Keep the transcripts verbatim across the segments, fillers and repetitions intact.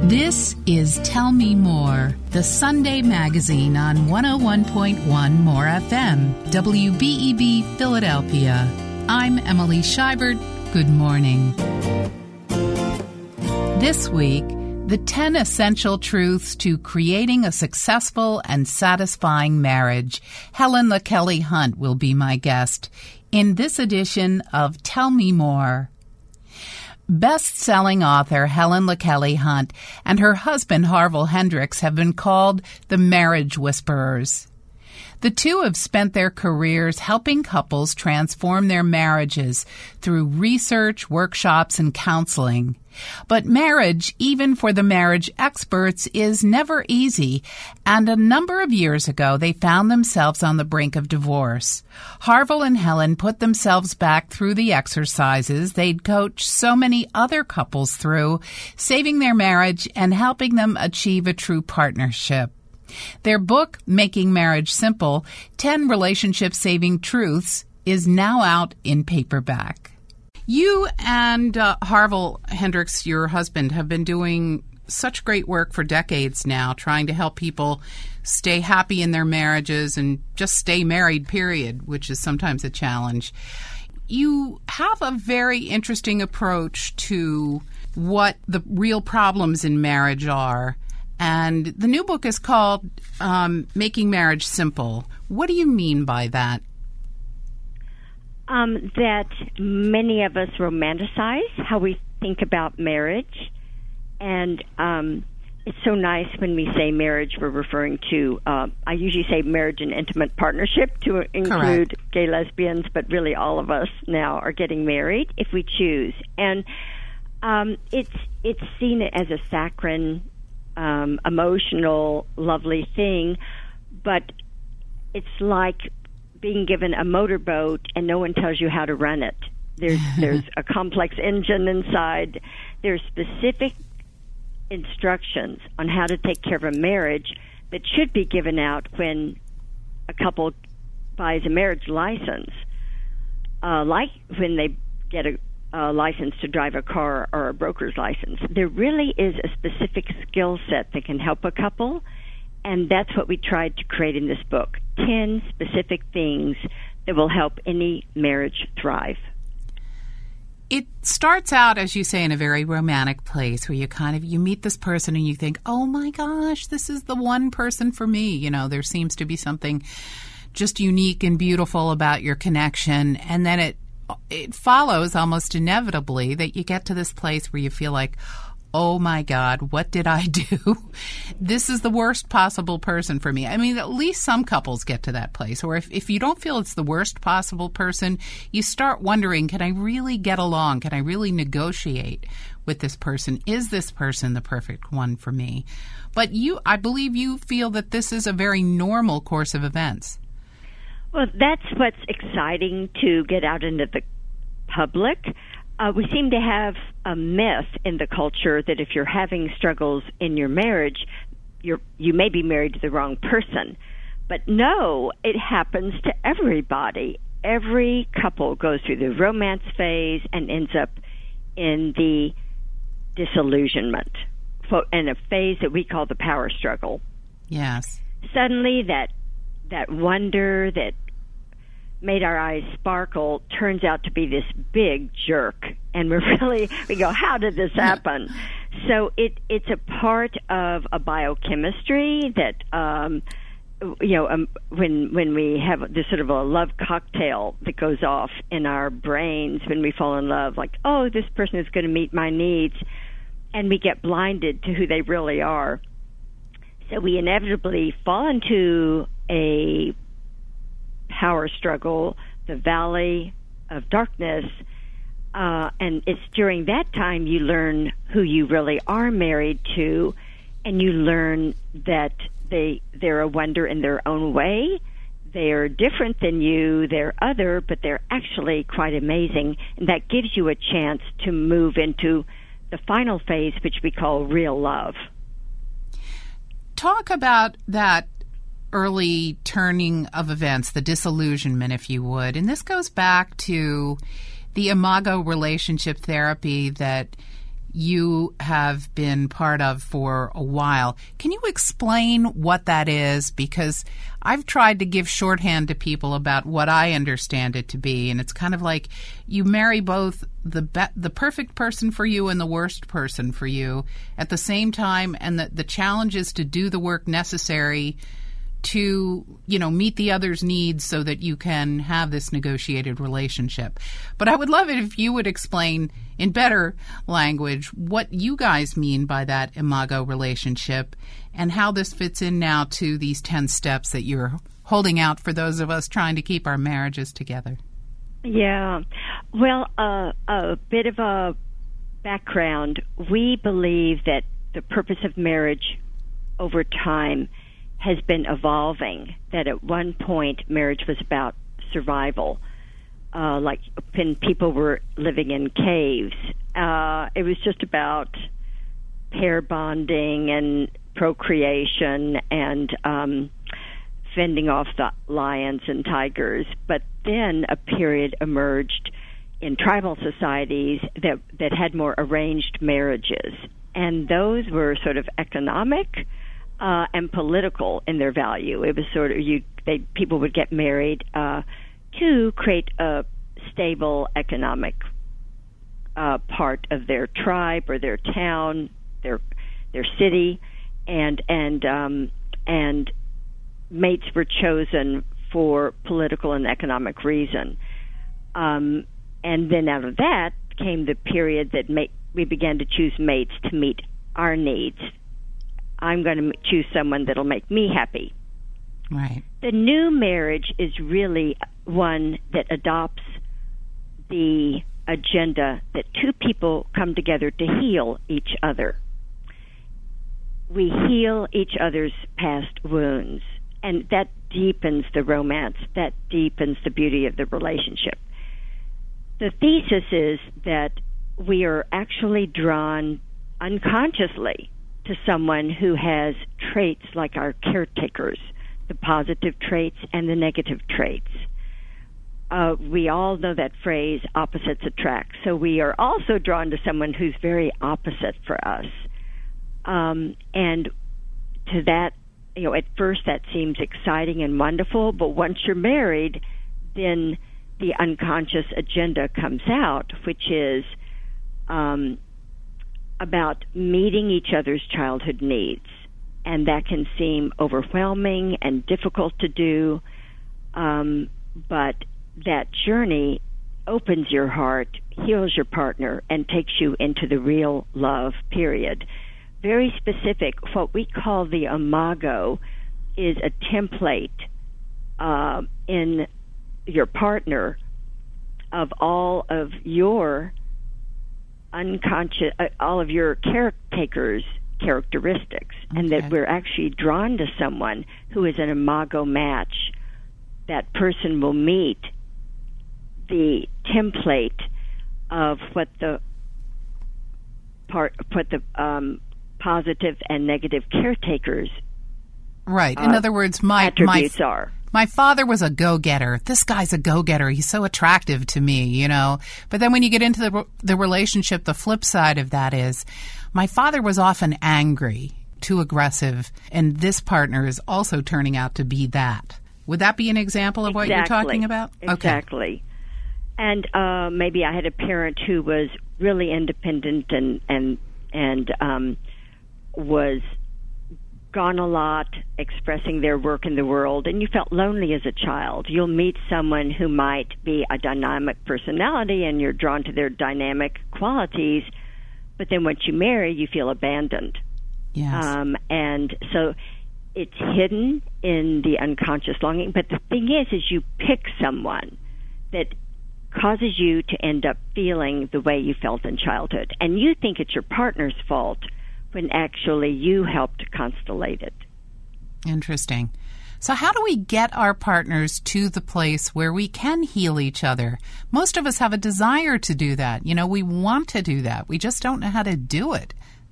This is Tell Me More, the Sunday magazine on one oh one point one More F M, W B E B Philadelphia. I'm Emily Scheibert. Good morning. This week, the ten essential truths to creating a successful and satisfying marriage. Helen LaKelly Hunt will be my guest in this edition of Tell Me More. Best-selling author Helen LaKelly Hunt and her husband Harville Hendrix have been called the Marriage Whisperers. The two have spent their careers helping couples transform their marriages through research, workshops, and counseling. But marriage, even for the marriage experts, is never easy, and a number of years ago they found themselves on the brink of divorce. Harville and Helen put themselves back through the exercises they'd coached so many other couples through, saving their marriage and helping them achieve a true partnership. Their book, Making Marriage Simple, ten Relationship-Saving Truths, is now out in paperback. You and uh, Harville Hendrix, your husband, have been doing such great work for decades now, trying to help people stay happy in their marriages and just stay married, period, which is sometimes a challenge. You have a very interesting approach to what the real problems in marriage are. And the new book is called um, Making Marriage Simple. What do you mean by that? Um, that many of us romanticize how we think about marriage. And um, it's so nice when we say marriage, we're referring to, uh, I usually say marriage and intimate partnership to include Correct. Gay lesbians, but really all of us now are getting married if we choose. And um, it's it's seen as a saccharine, um, emotional, lovely thing, but it's like being given a motorboat and no one tells you how to run it. There's there's a complex engine inside. There's specific instructions on how to take care of a marriage that should be given out when a couple buys a marriage license, uh, like when they get a, a license to drive a car or a broker's license. There really is a specific skill set that can help a couple, and that's what we tried to create in this book. ten specific things that will help any marriage thrive. It starts out, as you say, in a very romantic place where you kind of, you meet this person and you think, oh my gosh, this is the one person for me. You know, there seems to be something just unique and beautiful about your connection. And then it it follows almost inevitably that you get to this place where you feel like, oh my God, what did I do? This is the worst possible person for me. I mean, at least some couples get to that place. Or if, if you don't feel it's the worst possible person, you start wondering, can I really get along? Can I really negotiate with this person? Is this person the perfect one for me? But you, I believe you feel that this is a very normal course of events. Well, that's what's exciting to get out into the public. Uh, we seem to have a myth in the culture that if you're having struggles in your marriage, you're, you may be married to the wrong person. But no, it happens to everybody. Every couple goes through the romance phase and ends up in the disillusionment, in a phase that we call the power struggle. Yes. Suddenly that that wonder that made our eyes sparkle turns out to be this big jerk, and we're really we go, how did this happen? So it it's a part of a biochemistry that um you know um, when when we have this sort of a love cocktail that goes off in our brains when we fall in love, like, oh, this person is going to meet my needs, and we get blinded to who they really are. So we inevitably fall into a power struggle, the valley of darkness, uh, and it's during that time you learn who you really are married to, and you learn that they they're a wonder in their own way. They are different than you, they're other, but they're actually quite amazing, and that gives you a chance to move into the final phase, which we call real love. Talk about that early turning of events, the disillusionment, if you would. And this goes back to the Imago relationship therapy that you have been part of for a while. Can you explain what that is? Because I've tried to give shorthand to people about what I understand it to be, and it's kind of like you marry both the be- the perfect person for you and the worst person for you at the same time, and the, the challenge is to do the work necessary to, you know, meet the other's needs so that you can have this negotiated relationship. But I would love it if you would explain in better language what you guys mean by that imago relationship and how this fits in now to these ten steps that you're holding out for those of us trying to keep our marriages together. Yeah. Well, uh, a bit of a background. We believe that the purpose of marriage over time has been evolving, that at one point marriage was about survival, uh, like when people were living in caves. Uh, it was just about pair bonding and procreation and um, fending off the lions and tigers. But then a period emerged in tribal societies that, that had more arranged marriages, and those were sort of economic Uh, and political in their value. It was sort of you. They people would get married uh, to create a stable economic uh, part of their tribe or their town, their their city, and and um, and mates were chosen for political and economic reason. Um, and then out of that came the period that ma- we began to choose mates to meet our needs. I'm going to choose someone that'll make me happy. Right. The new marriage is really one that adopts the agenda that two people come together to heal each other. We heal each other's past wounds, and that deepens the romance, that deepens the beauty of the relationship. The thesis is that we are actually drawn unconsciously to someone who has traits like our caretakers, the positive traits and the negative traits. Uh, we all know that phrase, opposites attract. So we are also drawn to someone who's very opposite for us. Um, and to that, you know, at first that seems exciting and wonderful, but once you're married, then the unconscious agenda comes out, which is um, about meeting each other's childhood needs. And that can seem overwhelming and difficult to do, um, but that journey opens your heart, heals your partner, and takes you into the real love period. Very specific, what we call the imago is a template uh, in your partner of all of your unconscious, uh, all of your caretakers' characteristics, okay. And that we're actually drawn to someone who is an imago match. That person will meet the template of what the part, what the um, positive and negative caretakers, right. In uh, other words, my attributes my, are. My father was a go-getter. This guy's a go-getter. He's so attractive to me, you know. But then when you get into the the relationship, the flip side of that is my father was often angry, too aggressive, and this partner is also turning out to be that. Would that be an example of Exactly. what you're talking about? Exactly. Okay. And uh, maybe I had a parent who was really independent and and and um, was gone a lot, expressing their work in the world, and you felt lonely as a child. You'll meet someone who might be a dynamic personality, and you're drawn to their dynamic qualities, but then once you marry, you feel abandoned. Yes. Um, and so it's hidden in the unconscious longing, but the thing is, is you pick someone that causes you to end up feeling the way you felt in childhood, and you think it's your partner's fault, when actually you helped constellate it. Interesting. So how do we get our partners to the place where we can heal each other? Most of us have a desire to do that. You know, we want to do that. We just don't know how to do it.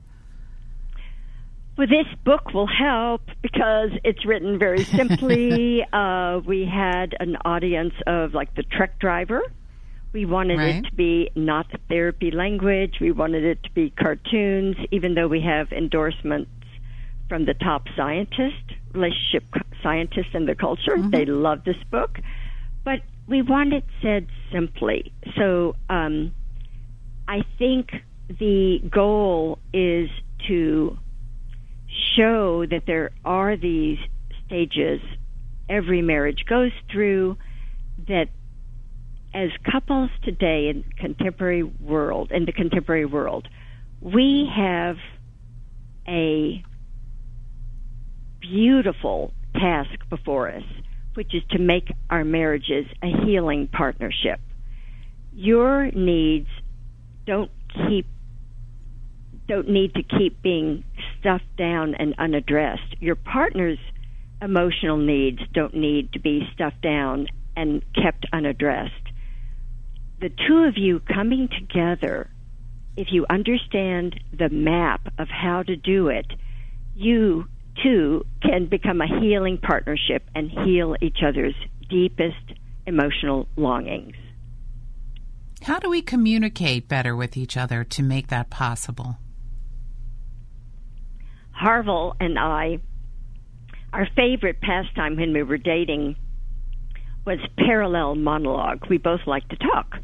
Well, this book will help because it's written very simply. uh, we had an audience of like the truck driver. We wanted right. it to be not therapy language. We wanted it to be cartoons, even though we have endorsements from the top scientists, relationship scientists in the culture. Mm-hmm. They love this book. But we want it said simply. So um, I think the goal is to show that there are these stages every marriage goes through, that as couples today in contemporary world, in the contemporary world, we have a beautiful task before us, which is to make our marriages a healing partnership. Your needs don't keep don't need to keep being stuffed down and unaddressed. Your partner's emotional needs don't need to be stuffed down and kept unaddressed. The two of you coming together, if you understand the map of how to do it, you two can become a healing partnership and heal each other's deepest emotional longings. How do we communicate better with each other to make that possible? Harville and I, our favorite pastime when we were dating was parallel monologue. We both like to talk.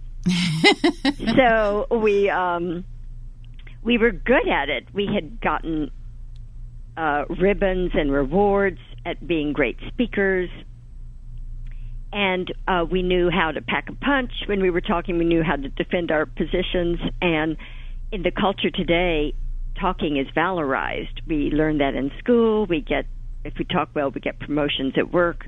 So we um, we were good at it. We had gotten uh, ribbons and rewards at being great speakers. And uh, we knew how to pack a punch. When we were talking, we knew how to defend our positions. And in the culture today, talking is valorized. We learn that in school. We get, if we talk well, we get promotions at work.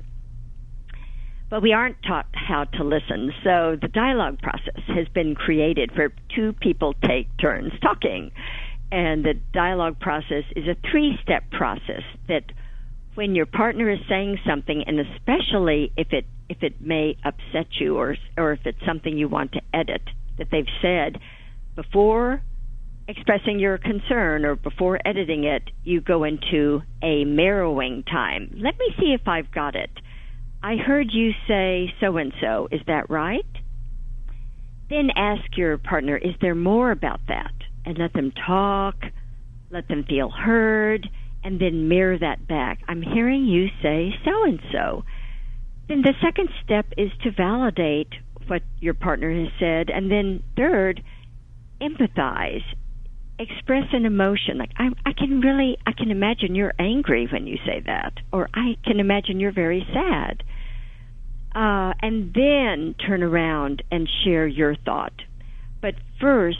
But we aren't taught how to listen. So the dialogue process has been created where two people take turns talking. And the dialogue process is a three-step process that when your partner is saying something, and especially if it if it may upset you or or if it's something you want to edit that they've said, before expressing your concern or before editing it, you go into a marrowing time. Let me see if I've got it. I heard you say so-and-so. Is that right? Then ask your partner, is there more about that? And let them talk, let them feel heard, and then mirror that back. I'm hearing you say so-and-so. Then the second step is to validate what your partner has said. And then third, empathize. Express an emotion. Like, I, I can really, I can imagine you're angry when you say that. Or I can imagine you're very sad. Uh, and then turn around and share your thought. But first,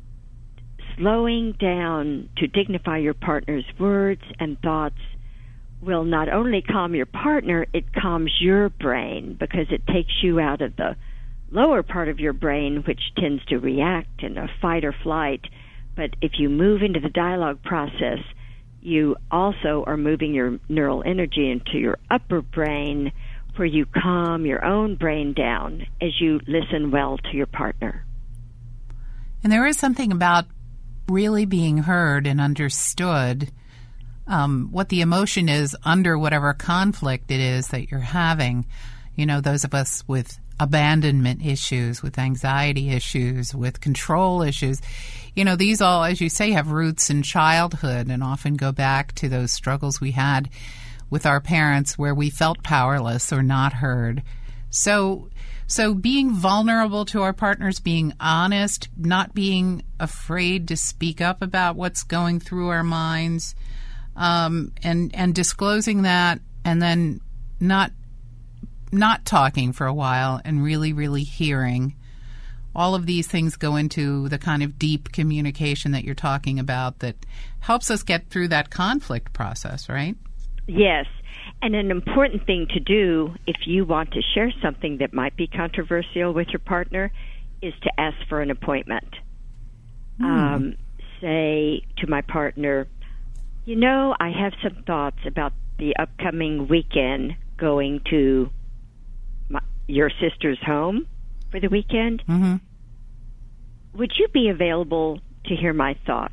slowing down to dignify your partner's words and thoughts will not only calm your partner, it calms your brain because it takes you out of the lower part of your brain, which tends to react in a fight or flight. But if you move into the dialogue process, you also are moving your neural energy into your upper brain where you calm your own brain down as you listen well to your partner. And there is something about really being heard and understood, um, what the emotion is under whatever conflict it is that you're having. You know, those of us with abandonment issues, with anxiety issues, with control issues, you know, these all, as you say, have roots in childhood and often go back to those struggles we had with our parents where we felt powerless or not heard. So So being vulnerable to our partners, being honest, not being afraid to speak up about what's going through our minds, um, and and disclosing that, and then not not talking for a while and really, really hearing. All of these things go into the kind of deep communication that you're talking about that helps us get through that conflict process, right? Yes. And an important thing to do if you want to share something that might be controversial with your partner is to ask for an appointment. Mm. Um, say to my partner, you know, I have some thoughts about the upcoming weekend going to my, your sister's home for the weekend. Mm-hmm. Would you be available to hear my thoughts?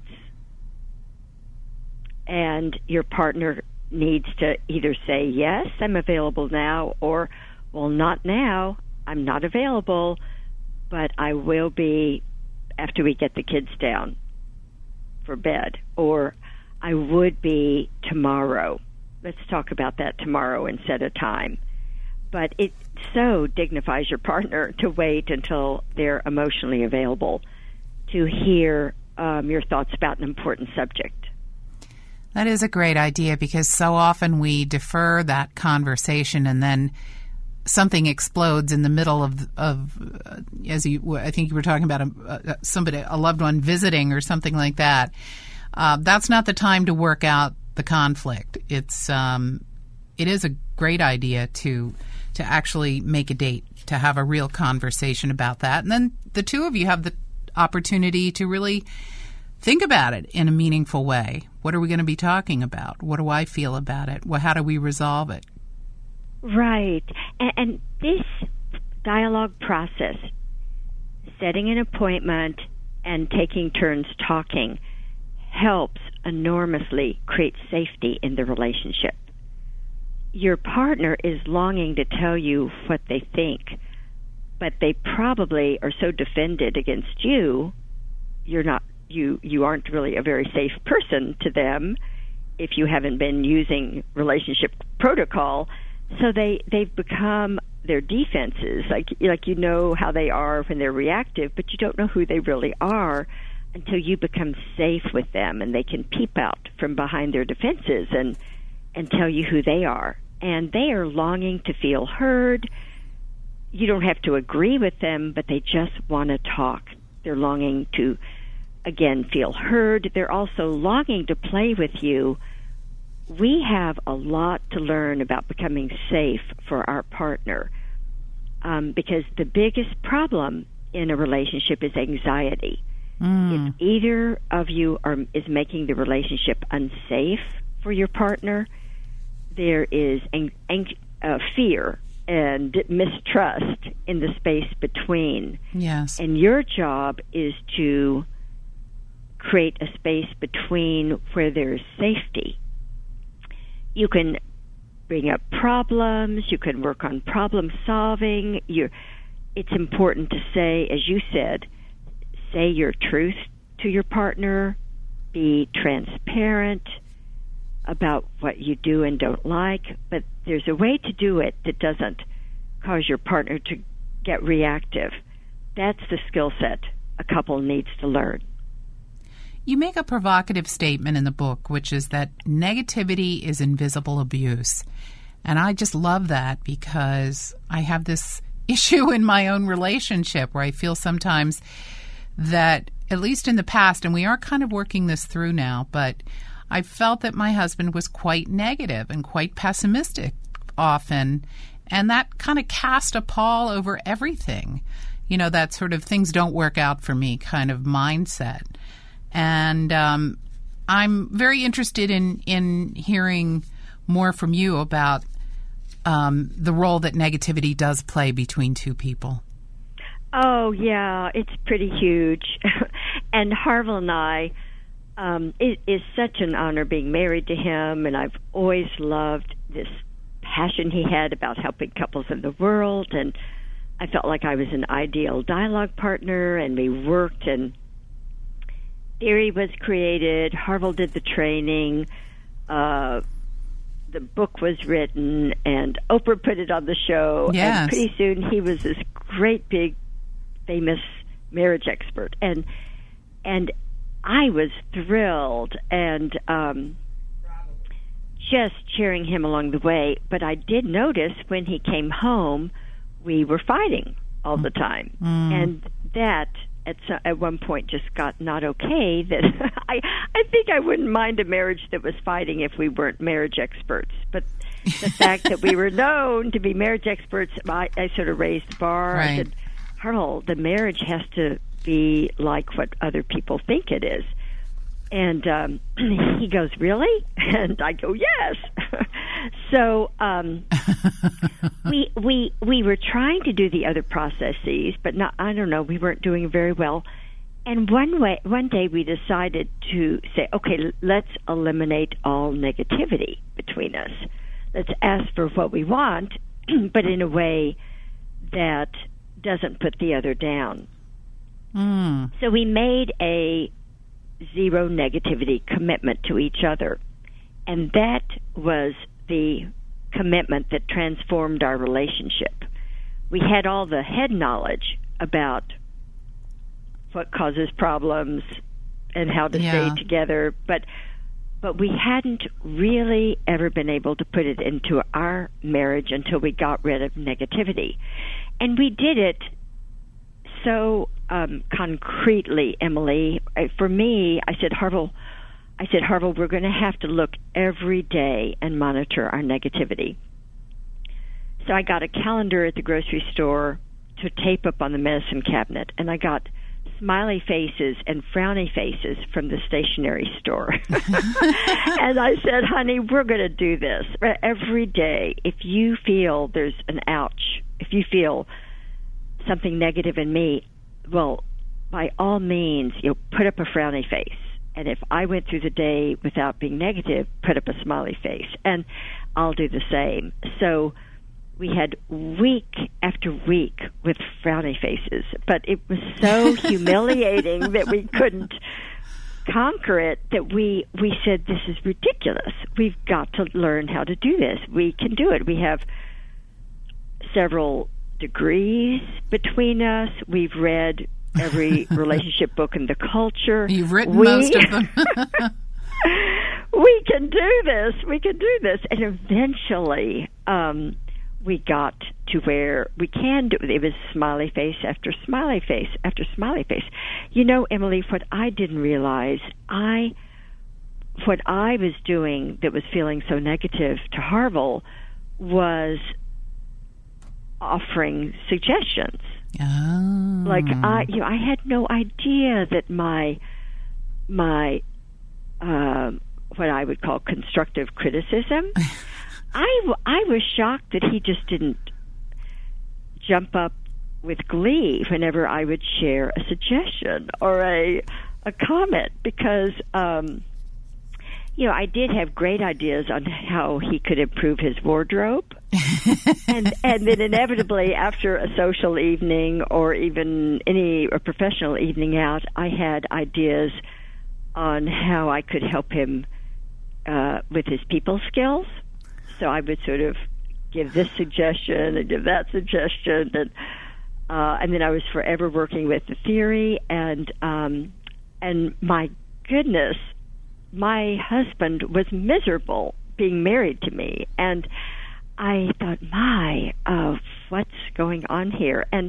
And your partner needs to either say, yes, I'm available now, or, well, not now, I'm not available, but I will be after we get the kids down for bed, or I would be tomorrow. Let's talk about that tomorrow and set a time. But it so dignifies your partner to wait until they're emotionally available to hear um, your thoughts about an important subject. That is a great idea, because so often we defer that conversation and then something explodes in the middle of, of uh, as you, I think you were talking about a, a, somebody, a loved one visiting or something like that. Uh, that's not the time to work out the conflict. It's um, it is a great idea to to actually make a date, to have a real conversation about that, and then the two of you have the opportunity to really think about it in a meaningful way. What are we going to be talking about? What do I feel about it? Well, how do we resolve it? Right. And, and this dialogue process, setting an appointment and taking turns talking, helps enormously create safety in the relationship. Your partner is longing to tell you what they think, but they probably are so defended against you, you're not you you aren't really a very safe person to them if you haven't been using relationship protocol. So they they've become their defenses, like like you know how they are when they're reactive, but you don't know who they really are until you become safe with them, and they can peep out from behind their defenses and and tell you who they are. And they are longing to feel heard. You don't have to agree with them, but they just want to talk. They're longing to, again, feel heard. They're also longing to play with you. We have a lot to learn about becoming safe for our partner, um, because the biggest problem in a relationship is anxiety. Mm. If either of you are is making the relationship unsafe for your partner, there is ang- ang- uh, fear and mistrust in the space between. Yes. And your job is to create a space between where there's safety. You can bring up problems. You can work on problem solving. You're, it's important to say, as you said, say your truth to your partner. Be transparent about what you do and don't like. But there's a way to do it that doesn't cause your partner to get reactive. That's the skill set a couple needs to learn. You make a provocative statement in the book, which is that negativity is invisible abuse. And I just love that, because I have this issue in my own relationship where I feel sometimes that, at least in the past, and we are kind of working this through now, but I felt that my husband was quite negative and quite pessimistic often, and that kind of cast a pall over everything. You know, that sort of things don't work out for me kind of mindset. And um, I'm very interested in, in hearing more from you about um, the role that negativity does play between two people. Oh, yeah, it's pretty huge. And Harville and I, um, it is such an honor being married to him, and I've always loved this passion he had about helping couples in the world, and I felt like I was an ideal dialogue partner, and we worked, and theory was created, Harville did the training, uh, the book was written, and Oprah put it on the show, yes. And pretty soon he was this great, big, famous marriage expert, and and I was thrilled and um, just cheering him along the way. But I did notice when he came home, we were fighting all the time, mm. and that at so, at one point just got not okay. That I I think I wouldn't mind a marriage that was fighting if we weren't marriage experts, but the fact that we were known to be marriage experts, I, I sort of raised the bar. Right. I said, Harold, the marriage has to be like what other people think it is. And um, he goes, really? And I go, yes. So um, we we we were trying to do the other processes, but not, I don't know, we weren't doing very well. And one way, one day we decided to say, okay, let's eliminate all negativity between us. Let's ask for what we want, but in a way that doesn't put the other down. Mm. So we made a zero negativity commitment to each other. And that was the commitment that transformed our relationship. We had all the head knowledge about what causes problems and how to Yeah. stay together, but but we hadn't really ever been able to put it into our marriage until we got rid of negativity. And we did it so um, concretely, Emily. Uh, For me, I said, Harville, I said, Harville, we're going to have to look every day and monitor our negativity. So I got a calendar at the grocery store to tape up on the medicine cabinet, and I got smiley faces and frowny faces from the stationery store. And I said, honey, we're going to do this every day. If you feel there's an ouch, if you feel something negative in me, well, by all means, you know, put up a frowny face. And if I went through the day without being negative, put up a smiley face. And I'll do the same. So we had week after week with frowny faces, but it was so humiliating that we couldn't conquer it that we, we said, this is ridiculous. We've got to learn how to do this. We can do it. We have several degrees between us. We've read every relationship book in the culture. You've written we, most of them. We can do this. We can do this. And eventually, um, we got to where we can do it. It was smiley face after smiley face after smiley face. You know, Emily, what I didn't realize, I, what I was doing that was feeling so negative to Harville was offering suggestions. Oh. Like I, you know, I had no idea that my, my, um, what I would call constructive criticism. I, I was shocked that he just didn't jump up with glee whenever I would share a suggestion or a a comment, because um, you know, I did have great ideas on how he could improve his wardrobe, and and then inevitably after a social evening or even any a professional evening out, I had ideas on how I could help him uh, with his people skills. So I would sort of give this suggestion and give that suggestion, and uh, and then I was forever working with the theory. And um, and my goodness, my husband was miserable being married to me, and I thought, my, uh, what's going on here? And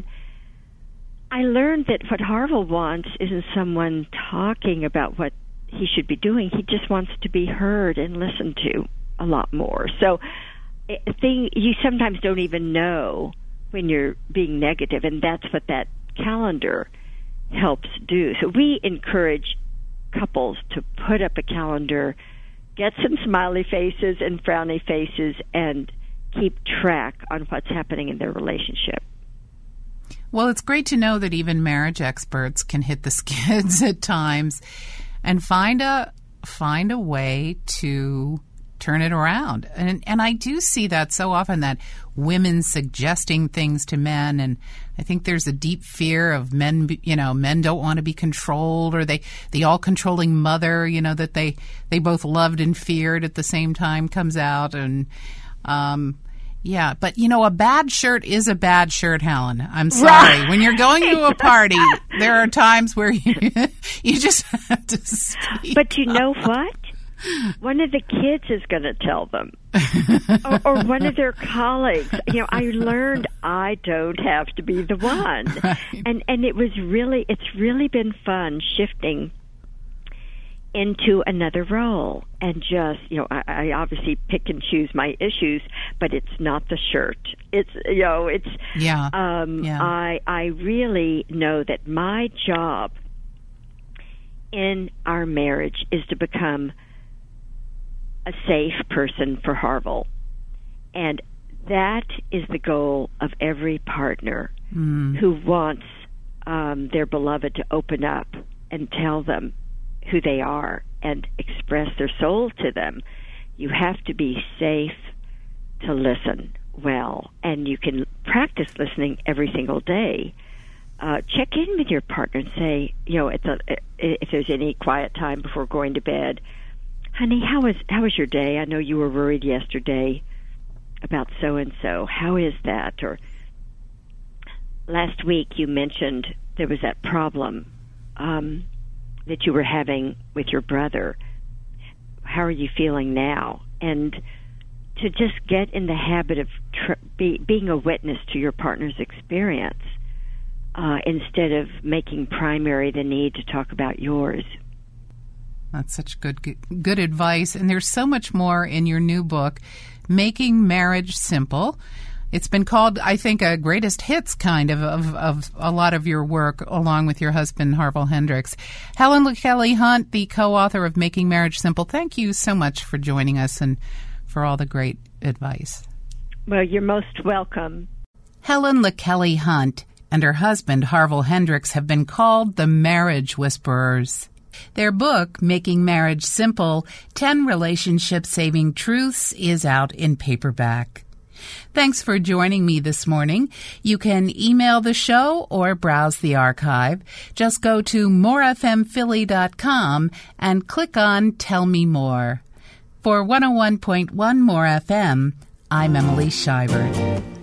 I learned that what Harville wants isn't someone talking about what he should be doing. He just wants to be heard and listened to a lot more. So thing you sometimes don't even know when you're being negative, and that's what that calendar helps do. So we encourage couples to put up a calendar, get some smiley faces and frowny faces, and keep track on what's happening in their relationship. Well, it's great to know that even marriage experts can hit the skids at times and find a find a way to turn it around. And and I do see that so often, that women suggesting things to men, and I think there's a deep fear of men, you know, men don't want to be controlled, or they the all-controlling mother, you know, that they, they both loved and feared at the same time comes out. And um yeah, but you know, a bad shirt is a bad shirt, Helen. I'm sorry. Right. When you're going to a party, there are times where you you just have to speak. But you know what? One of the kids is going to tell them, or, or one of their colleagues. You know, I learned I don't have to be the one, Right. and and it was really, it's really been fun shifting into another role, and just, you know, I, I obviously pick and choose my issues, but it's not the shirt. It's, you know, it's Yeah. Um, Yeah. I I really know that my job in our marriage is to become a safe person for Harville. And that is the goal of every partner Mm. who wants um, their beloved to open up and tell them who they are and express their soul to them. You have to be safe to listen. well, and you can practice listening every single day. Uh, check in with your partner and say, you know, if, a, if there's any quiet time before going to bed, honey, how was how was your day? I know you were worried yesterday about so and so. How is that? Or last week you mentioned there was that problem um, that you were having with your brother. How are you feeling now? And to just get in the habit of tr- be, being a witness to your partner's experience uh, instead of making primary the need to talk about yours. That's such good, good advice. And there's so much more in your new book, Making Marriage Simple. It's been called, I think, a greatest hits kind of, of, of a lot of your work, along with your husband, Harville Hendrix. Helen LaKelly Hunt, the co-author of Making Marriage Simple, thank you so much for joining us and for all the great advice. Well, you're most welcome. Helen LaKelly Hunt and her husband, Harville Hendrix, have been called the Marriage Whisperers. Their book, Making Marriage Simple, ten Relationship-Saving Truths, is out in paperback. Thanks for joining me this morning. You can email the show or browse the archive. Just go to more f m philly dot com and click on Tell Me More. For one oh one point one More F M, I'm Emily Shivert.